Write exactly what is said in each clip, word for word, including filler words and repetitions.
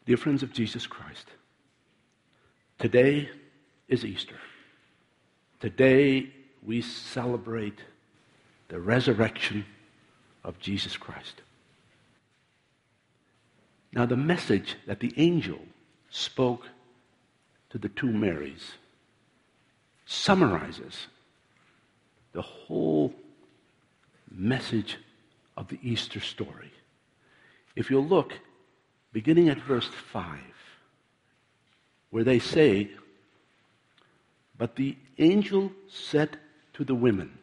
Dear friends of Jesus Christ, today is Easter. Today we celebrate the resurrection of Jesus Christ. Now, the message that the angel spoke to the two Marys summarizes the whole message of the Easter story. If you'll look, beginning at verse five, where they say, "But the angel said to the women,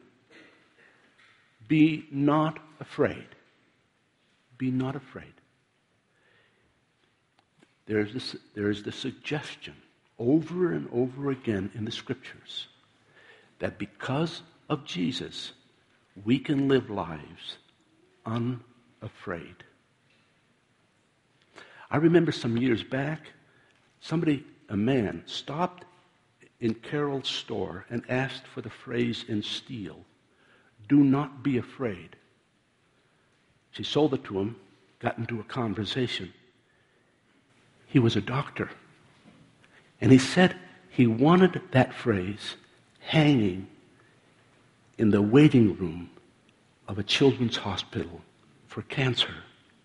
'Be not afraid.'" Be not afraid. There's this, there is the suggestion over and over again in the Scriptures that because of Jesus, we can live lives unafraid. I remember some years back, somebody, a man, stopped in Carol's store and asked for the phrase in steel, "Do not be afraid." She sold it to him, got into a conversation. He was a doctor. And he said he wanted that phrase hanging in the waiting room of a children's hospital for cancer.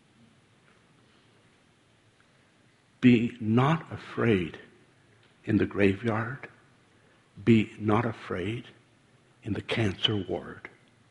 Be not afraid in the graveyard. Be not afraid in the cancer ward.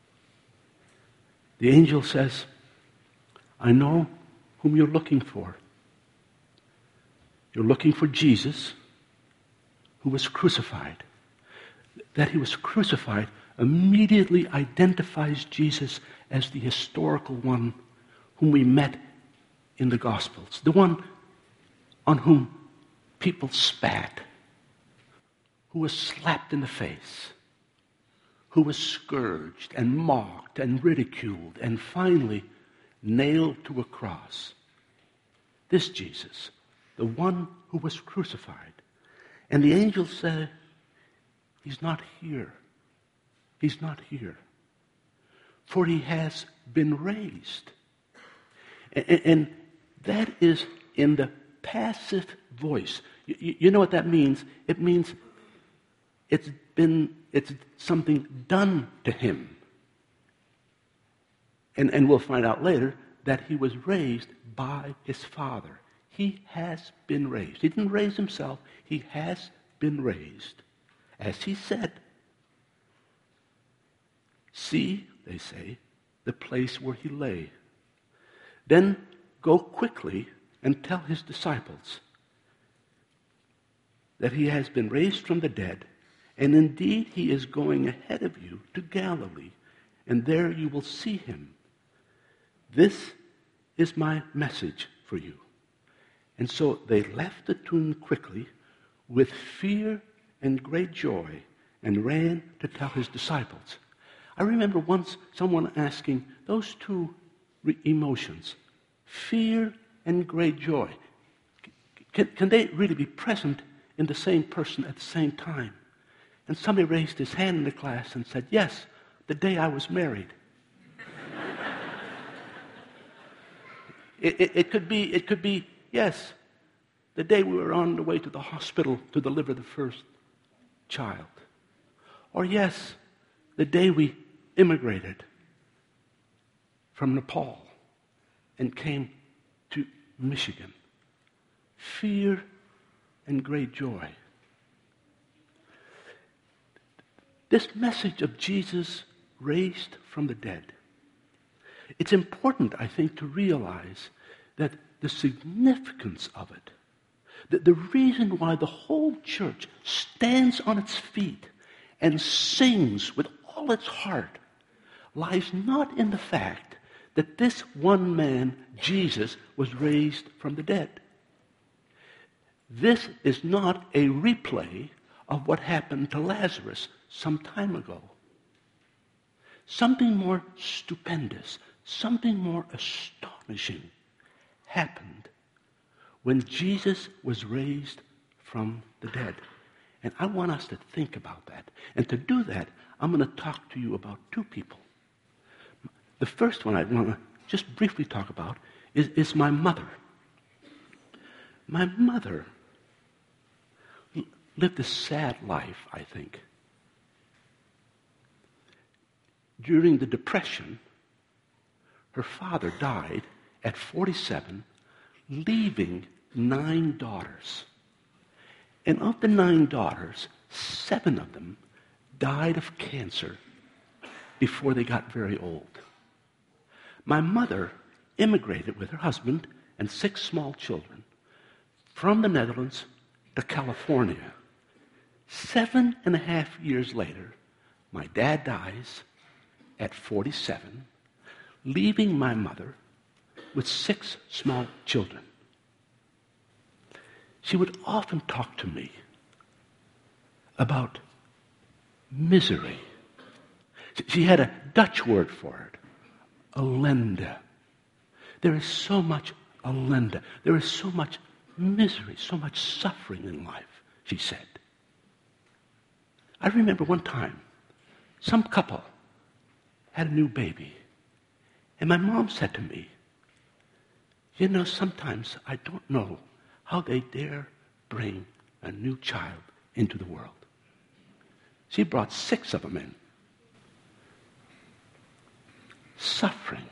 The angel says, "I know whom you're looking for. You're looking for Jesus, who was crucified." That he was crucified immediately identifies Jesus as the historical one whom we met in the Gospels, the one on whom people spat, who was slapped in the face, who was scourged and mocked and ridiculed and finally nailed to a cross. This Jesus, the one who was crucified. And the angel said, "He's not here. He's not here. For he has been raised." And, and that is in the passive voice. You, you know what that means? It means it's been, it's something done to him. And, and we'll find out later that he was raised by his Father. He has been raised. He didn't raise himself. He has been raised. As he said, "See," they say, "the place where he lay. Then go quickly and tell his disciples that he has been raised from the dead, and indeed he is going ahead of you to Galilee, and there you will see him. This is my message for you." And so they left the tomb quickly with fear and great joy and ran to tell his disciples. I remember once someone asking those two re- emotions, fear and great joy, can, can they really be present in the same person at the same time? And somebody raised his hand in the class and said, "Yes, the day I was married." it, it, it could be, it could be, yes, the day we were on the way to the hospital to deliver the first child. Or yes, the day we immigrated from Nepal and came to Michigan. Fear and great joy. This message of Jesus raised from the dead. It's important, I think, to realize that the significance of it, the, the reason why the whole church stands on its feet and sings with all its heart, lies not in the fact that this one man, Jesus, was raised from the dead. This is not a replay of what happened to Lazarus some time ago. Something more stupendous, something more astonishing happened when Jesus was raised from the dead. And I want us to think about that. And to do that, I'm going to talk to you about two people. The first one I want to just briefly talk about is, is my mother. My mother lived a sad life, I think. During the Depression, her father died at forty-seven, leaving nine daughters. And of the nine daughters, seven of them died of cancer before they got very old. My mother immigrated with her husband and six small children from the Netherlands to California. Seven and a half years later, my dad dies at forty-seven, leaving my mother with six small children. She would often talk to me about misery. She had a Dutch word for it, ellende. There is so much ellende. There is so much misery, so much suffering in life, she said. I remember one time, some couple had a new baby, and my mom said to me, you know, sometimes I don't know how they dare bring a new child into the world. She brought six of them in. Suffering.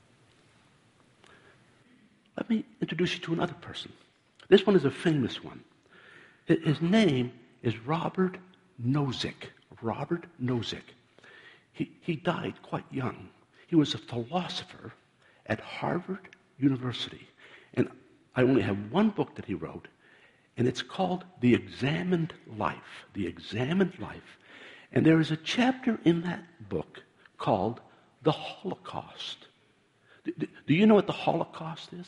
Let me introduce you to another person. This one is a famous one. His name is Robert Nozick. Robert Nozick. He, he died quite young. He was a philosopher at Harvard University. And I only have one book that he wrote, and it's called The Examined Life. The Examined Life. And there is a chapter in that book called The Holocaust. Do, do you know what the Holocaust is?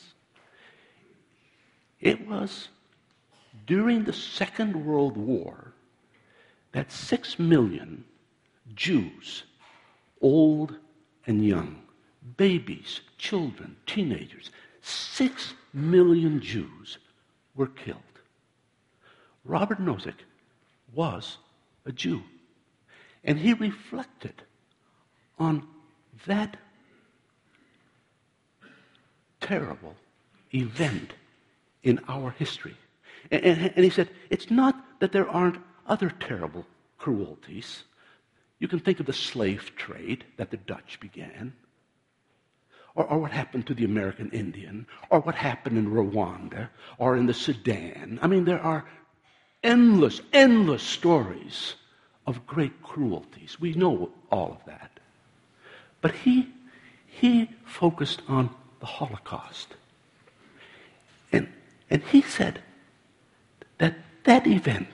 It was during the Second World War that six million Jews, old and young, babies, children, teenagers, six million Jews were killed. Robert Nozick was a Jew, and he reflected on that terrible event in our history. And, and, and he said, it's not that there aren't other terrible cruelties. You can think of the slave trade that the Dutch began, or, or what happened to the American Indian, or what happened in Rwanda, or in the Sudan. I mean, there are endless, endless stories of great cruelties. We know all of that. But he, he focused on the Holocaust. And, and he said that that event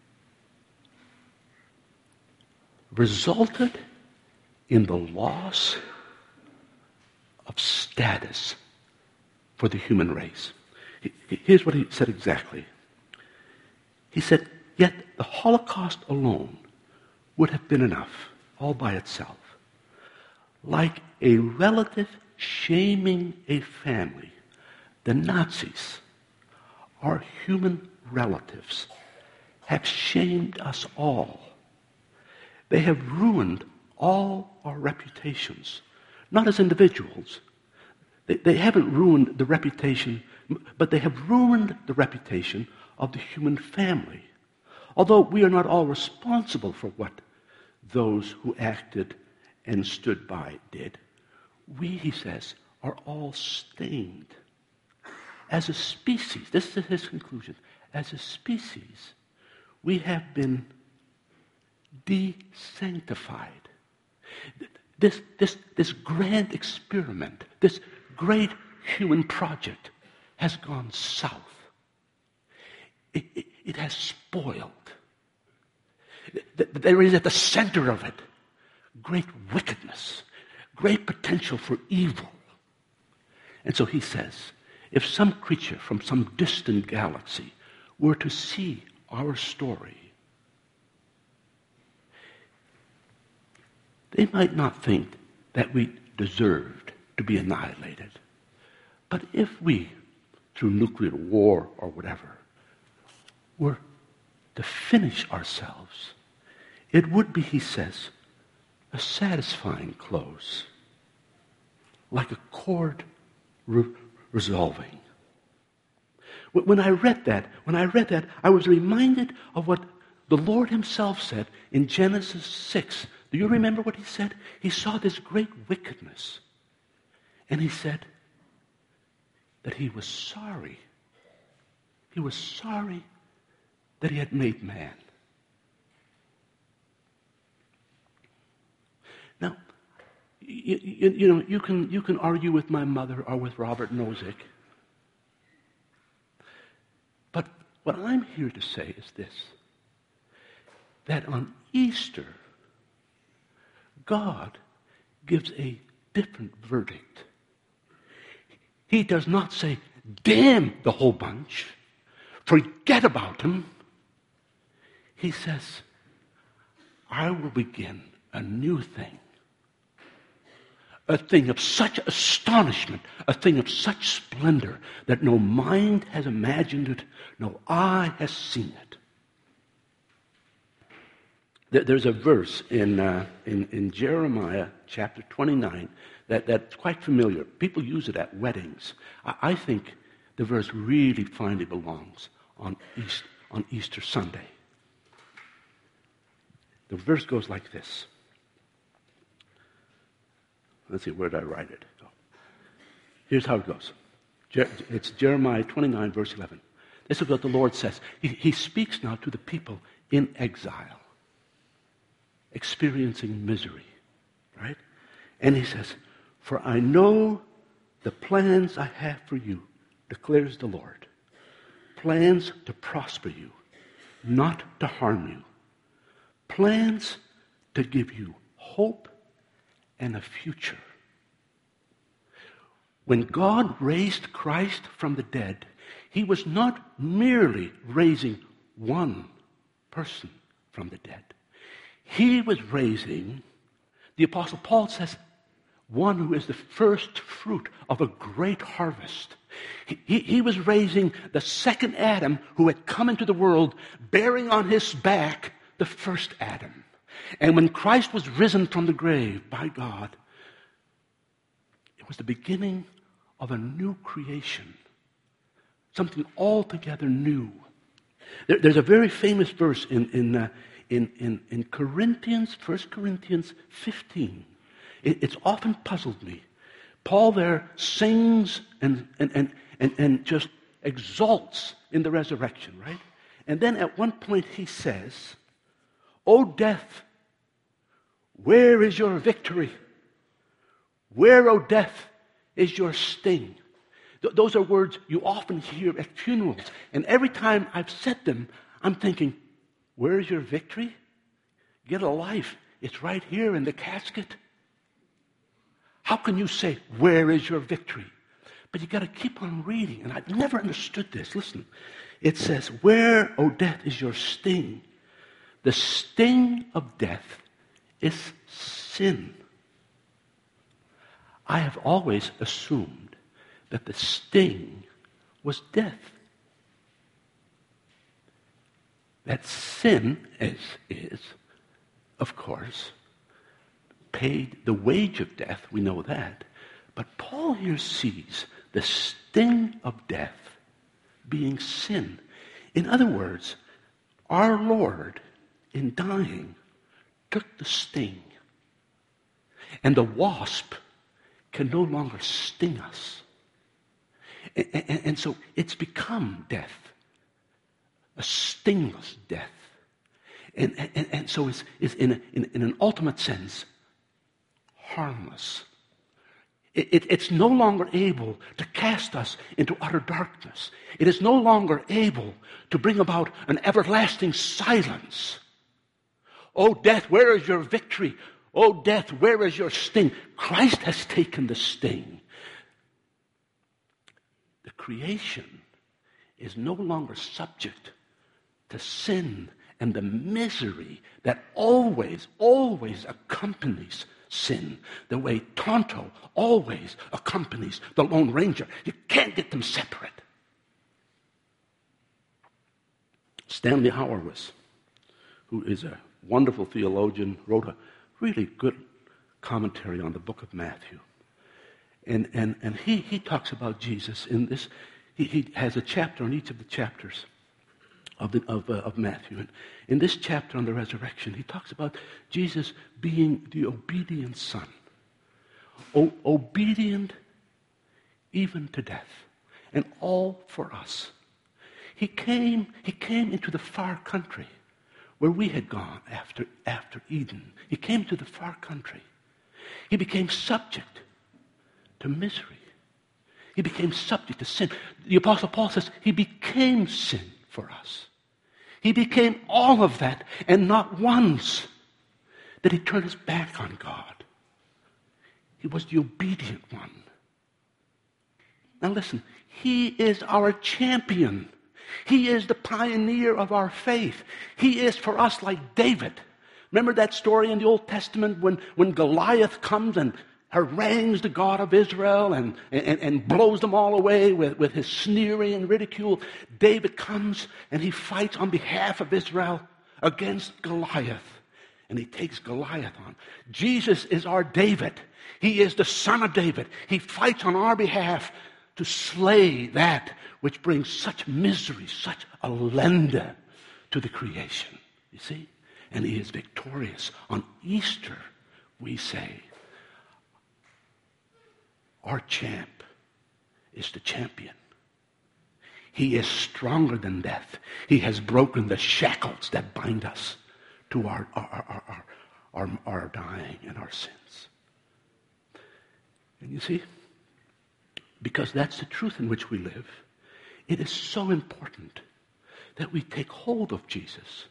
resulted in the loss of status for the human race. Here's what he said exactly. He said, yet the Holocaust alone would have been enough, all by itself. Like a relative shaming a family, the Nazis, our human relatives, have shamed us all. They have ruined all our reputations, not as individuals. They, they haven't ruined the reputation, but they have ruined the reputation of the human family. Although we are not all responsible for what those who acted and stood by did, we, he says, are all stained. As a species, this is his conclusion, as a species, we have been de-sanctified. This, this, this grand experiment, this great human project has gone south. It, it, it has spoiled. There is at the center of it great wickedness, great potential for evil. And so he says, if some creature from some distant galaxy were to see our story, they might not think that we deserved to be annihilated. But if we, through nuclear war or whatever, were to finish ourselves, it would be, he says, a satisfying close, like a chord re- resolving. When I read that, when I read that, I was reminded of what the Lord himself said in Genesis six. Do you remember what he said? He saw this great wickedness. And he said that he was sorry. He was sorry that he had made man. Now, you, you, you know, you can, you can argue with my mother or with Robert Nozick. But what I'm here to say is this, that on Easter, God gives a different verdict. He does not say, damn the whole bunch, forget about them. He says, I will begin a new thing. A thing of such astonishment, a thing of such splendor that no mind has imagined it, no eye has seen it. There's a verse in, uh, in, in Jeremiah chapter twenty-nine that, that's quite familiar. People use it at weddings. I, I think the verse really finally belongs on, East, on Easter Sunday. The verse goes like this. Let's see, where did I write it? Oh. Here's how it goes. Jer- it's Jeremiah twenty-nine, verse eleven. This is what the Lord says. He, he speaks now to the people in exile, experiencing misery, right? And he says, for I know the plans I have for you, declares the Lord. Plans to prosper you, not to harm you. Plans to give you hope and a future. When God raised Christ from the dead, he was not merely raising one person from the dead. He was raising, the Apostle Paul says, one who is the first fruit of a great harvest. He, he, he was raising the second Adam who had come into the world bearing on his back the first Adam. And when Christ was risen from the grave by God, it was the beginning of a new creation, something altogether new. There, there's a very famous verse in in uh, in, in in Corinthians, First Corinthians fifteen. It, it's often puzzled me. Paul there sings and and and and, and just exalts in the resurrection, right? And then at one point he says, "O death, where is your victory? Where, O death, is your sting?" Th- those are words you often hear at funerals. And every time I've said them, I'm thinking, where is your victory? Get a life. It's right here in the casket. How can you say, where is your victory? But you got to keep on reading. And I've never understood this. Listen. It says, where, O death, is your sting? The sting of death is sin. I have always assumed that the sting was death. That sin is, is, of course, paid the wage of death. We know that. But Paul here sees the sting of death being sin. In other words, our Lord, in dying, took the sting. And the wasp can no longer sting us. And, and, and so it's become death, a stingless death. And, and, and so it's, it's in, a, in, in an ultimate sense, harmless. It, it, it's no longer able to cast us into utter darkness. It is no longer able to bring about an everlasting silence. Oh, death, where is your victory? Oh, death, where is your sting? Christ has taken the sting. The creation is no longer subject to sin and the misery that always, always accompanies sin, the way Tonto always accompanies the Lone Ranger. You can't get them separate. Stanley Hauerwas, who is a wonderful theologian, wrote a really good commentary on the book of Matthew. And, and, and he, he talks about Jesus in this he, he has a chapter on each of the chapters of, the, of, uh, of Matthew. And in this chapter on the resurrection, he talks about Jesus being the obedient Son. O- obedient even to death. And all for us. He came, he came into the far country where we had gone after, after Eden. He came to the far country. He became subject to misery. He became subject to sin. The Apostle Paul says he became sin for us. He became all of that, and not once did he turn his back on God. He was the obedient one. Now listen, he is our champion. He is the pioneer of our faith. He is for us like David. Remember that story in the Old Testament when, when Goliath comes and harangues the God of Israel and, and, and blows them all away with, with his sneering and ridicule? David comes and he fights on behalf of Israel against Goliath. And he takes Goliath on. Jesus is our David. He is the son of David. He fights on our behalf to slay that which brings such misery, such a lender to the creation. You see? And he is victorious. On Easter, we say, our champ is the champion. He is stronger than death. He has broken the shackles that bind us to our, our, our, our, our, our dying and our sins. And you see, because that's the truth in which we live, it is so important that we take hold of Jesus.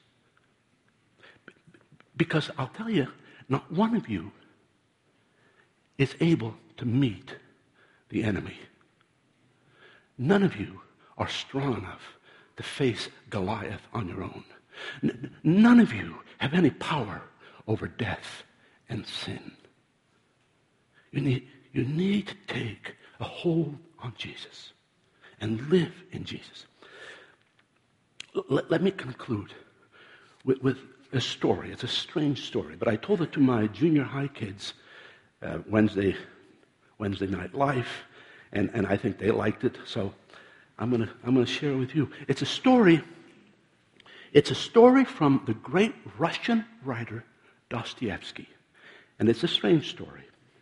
Because I'll tell you, not one of you is able to meet the enemy. None of you are strong enough to face Goliath on your own. N- none of you have any power over death and sin. You need, you need to take a hold on Jesus and live in Jesus. Let, let me conclude with, with a story. It's a strange story, but I told it to my junior high kids uh, Wednesday Wednesday Night Live, and, and I think they liked it, so I'm gonna I'm gonna share it with you. It's a story. It's a story from the great Russian writer Dostoevsky, and it's a strange story.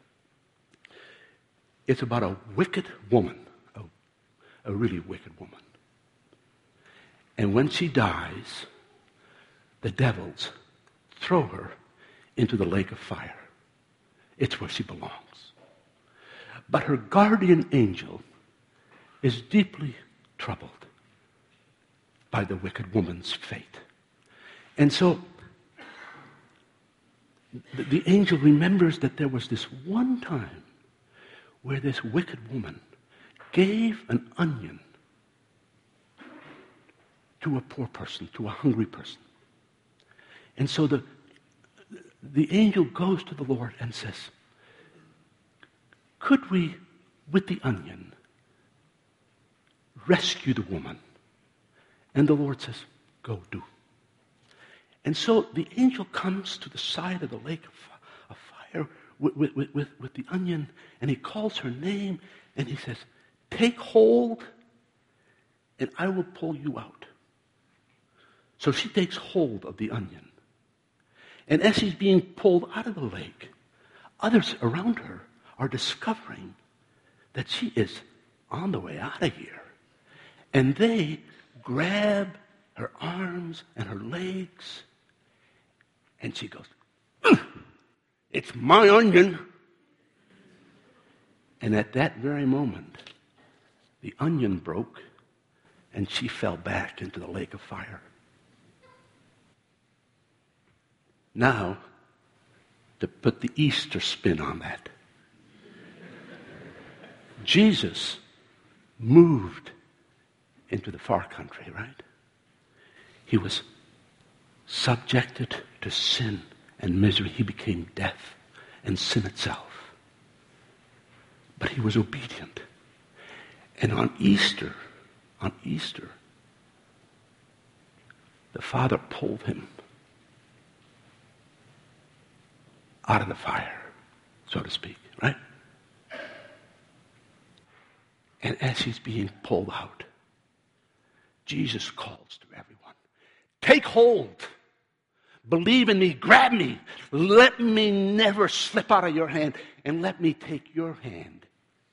It's about a wicked woman, a, a really wicked woman. And when she dies, the devils throw her into the lake of fire. It's where she belongs. But her guardian angel is deeply troubled by the wicked woman's fate. And so the, the angel remembers that there was this one time where this wicked woman gave an onion to a poor person, to a hungry person. And so the, the angel goes to the Lord and says, could we, with the onion, rescue the woman? And the Lord says, go do. And so the angel comes to the side of the lake of, of fire with, with, with, with the onion, and he calls her name, and he says, take hold, and I will pull you out. So she takes hold of the onion. And as she's being pulled out of the lake, others around her are discovering that she is on the way out of here. And they grab her arms and her legs, and she goes, it's my onion. And at that very moment, the onion broke, and she fell back into the lake of fire. Now, to put the Easter spin on that, Jesus moved into the far country, right? He was subjected to sin and misery. He became death and sin itself. But he was obedient. And on Easter, on Easter, the Father pulled him out of the fire, so to speak, right? And as he's being pulled out, Jesus calls to everyone, take hold. Believe in me. Grab me. Let me never slip out of your hand. And let me take your hand.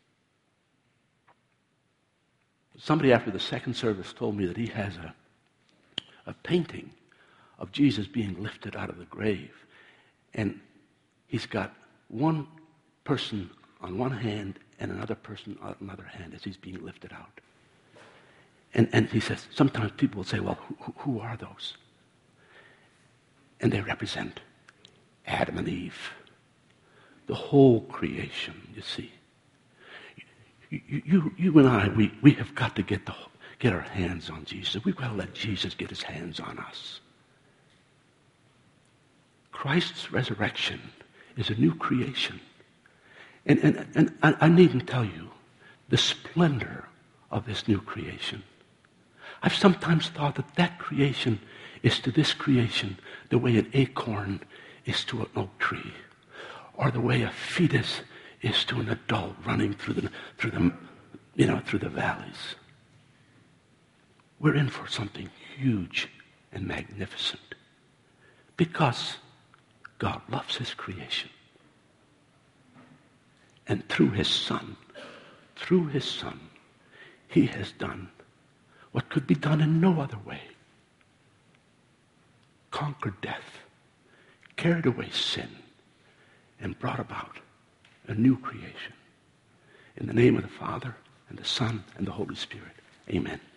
Somebody after the second service told me that he has a, a painting of Jesus being lifted out of the grave. And he's got one person on one hand and another person on another hand as he's being lifted out. And, and he says, sometimes people will say, well, who, who are those? And they represent Adam and Eve, the whole creation, you see. You, you, you and I, we, we have got to get, the, get our hands on Jesus. We've got to let Jesus get his hands on us. Christ's resurrection is a new creation. And, and, and I, I needn't tell you the splendor of this new creation. I've sometimes thought that that creation is to this creation the way an acorn is to an oak tree, or the way a fetus is to an adult running through the through the you know through the valleys. We're in for something huge and magnificent because God loves his creation, and through his Son, through his Son, he has done what could be done in no other way. Conquered death, carried away sin, and brought about a new creation. In the name of the Father, and the Son, and the Holy Spirit. Amen.